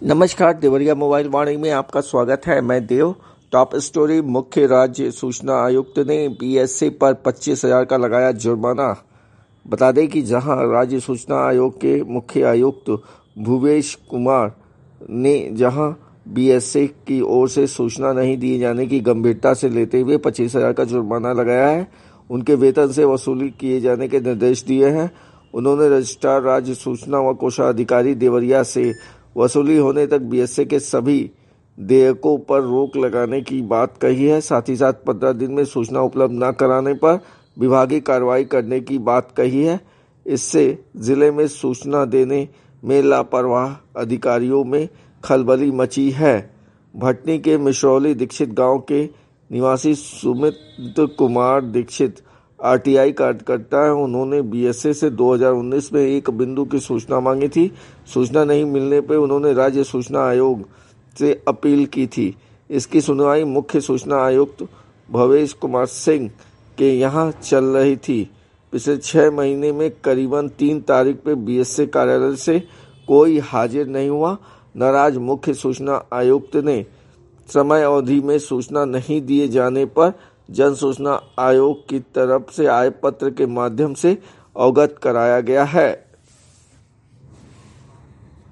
नमस्कार, देवरिया मोबाइल वाणी में आपका स्वागत है। मैं देव। Top story. मुख्य राज्य सूचना आयुक्त ने बीएसए पर 25,000 का लगाया जुर्माना। बता दें कि जहां राज्य सूचना आयोग के मुख्य आयुक्त भूवेश कुमार ने जहां बीएसए की ओर से सूचना नहीं दिए जाने की गंभीरता से लेते हुए 25,000 का जुर्माना लगाया है, उनके वेतन से वसूली किए जाने के निर्देश दिए हैं। उन्होंने रजिस्ट्रार राज्य सूचना व कोषाधिकारी देवरिया से वसूली होने तक बीएसए के सभी देयकों पर रोक लगाने की बात कही है। साथ ही साथ 15 दिन में सूचना उपलब्ध न कराने पर विभागीय कार्रवाई करने की बात कही है। इससे जिले में सूचना देने में लापरवाह अधिकारियों में खलबली मची है। भटनी के मिश्रौली दीक्षित गांव के निवासी सुमित कुमार दीक्षित आरटीआई कार्यकर्ता है। उन्होंने बीएसए से 2019 में एक बिंदु की सूचना मांगी थी। सूचना नहीं मिलने पर उन्होंने राज्य सूचना आयोग से अपील की थी। इसकी सुनवाई मुख्य सूचना आयुक्त भवेश कुमार सिंह के यहाँ चल रही थी। पिछले 6 महीने में करीबन 3 तारीख पर बीएसए कार्यालय से कोई हाजिर नहीं हुआ। नाराज मुख्य सूचना आयुक्त ने समय अवधि में सूचना नहीं दिए जाने पर जन सूचना आयोग की तरफ से आए पत्र के माध्यम से अवगत कराया गया है।